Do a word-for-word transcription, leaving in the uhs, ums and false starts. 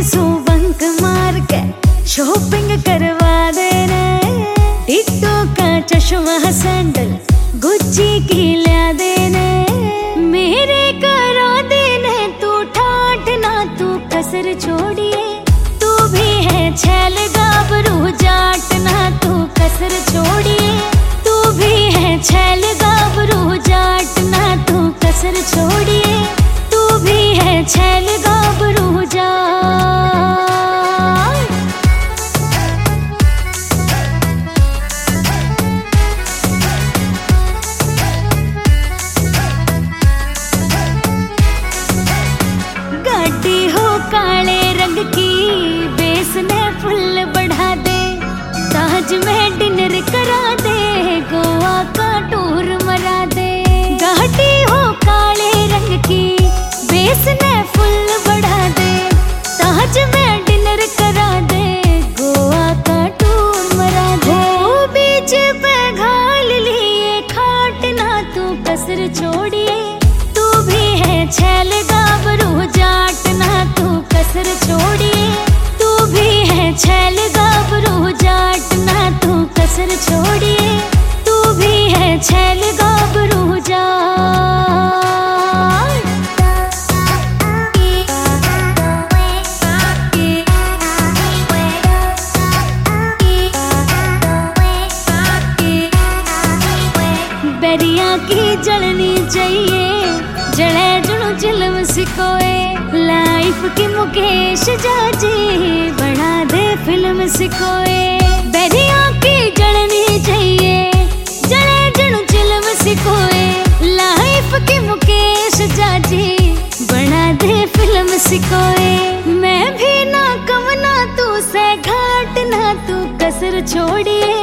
सो bunk मार के shopping करवा देना, टिकटॉक का चश्मा सैंडल गुच्ची की ला देना, मेरे करो देने तू ठाठ ना तू कसर छोड़िए, तू भी है छैल गाभरू जाट ना तू कसर छोड़िए, तू भी है छैल गाभरू जाट ना तू कसर छोड़िए, तू भी है छैल गाभरू जाट। गाड़ी हो काले रंग की बेस ने फुल बढ़ा दे, ताज में डिनर करा दे, गोवा का टूर मरा दे। गाड़ी हो काले रंग की बेस ने फुल बढ़ा दे, ताज में डिनर करा दे, गोवा का टूर मरा दे। हो बीच पे घाल लिए खाट ना तू कसर छोड़िए, तू भी है छैल गाभरू जाट ना तू कसर छोड़िए, तू भी है छैल गाभरू जाट ना तू कसर छोड़िए, तू भी है छैल गाभरू जाट। बैरिया की जलनी चाहिए, जड़े जुड़ो जिलम सिकोए, लाइफ की मुकेश जाजी बना दे फिल्म सिकोए। बैरिया की जलनी चाहिए, जड़े जुड़ो जिलम सिकोए, लाइफ की मुकेश जाजी बना दे फिल्म सिकोए। मैं भी ना कम ना तू से घाट ना तू कसर छोड़िए,